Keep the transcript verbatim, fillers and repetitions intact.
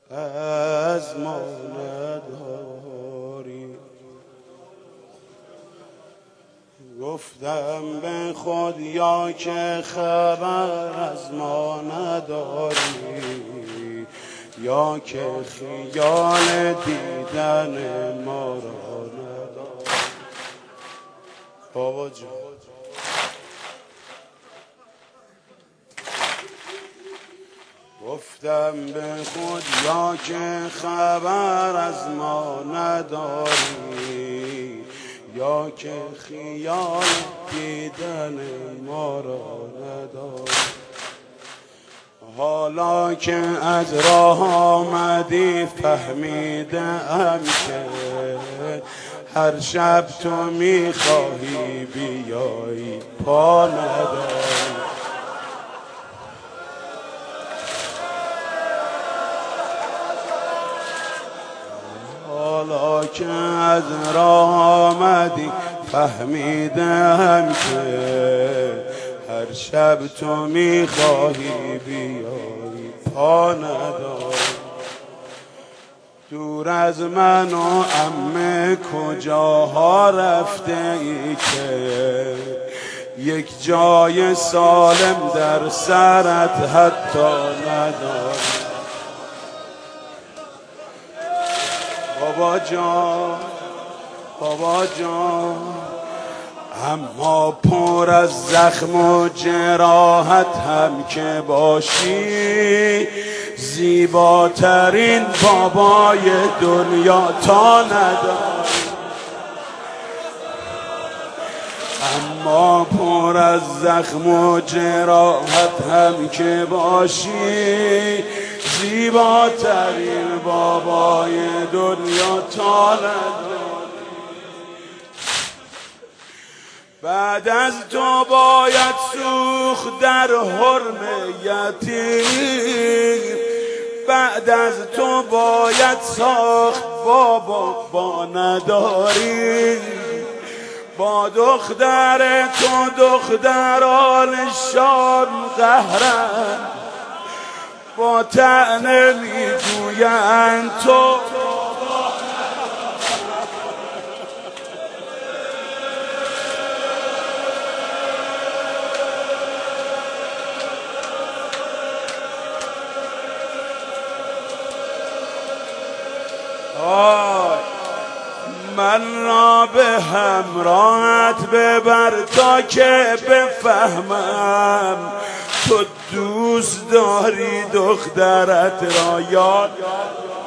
از ما نداری. گفتم به خود یا که خبر از ما نداری، یا که خیال دیدن ما را نداری. بابا جان گفتم به خود یا که خبر از ما نداری، یا که خیال دیدن ما را نداری. حالا که از راه آمدی فهمیدم که هر شب تو میخواهی بیایی پا نداری. حالا که از راه آمدی فهمیدم که هر شب تو میخواهی بیایی پا نداری. دور از من و عمه کجاها رفته ای که یک جای سالم در سرت حتی نداری. بابا جان بابا جان اما پر از زخم و جراحت هم که باشی، زیباترین بابای دنیا تا نداری. اما پر از زخم و جراحت هم که باشی، زیباترین بابای دنیا تا نداری. بعد از تو باید سوخت در حرمیتی، بعد از تو باید ساخت بابا با نداری. با دختر تو دختران شام قهرن، با طعنه میگویند تو من را به همراهت ببر تا که بفهمم تو دوست داری دخترت را. یاد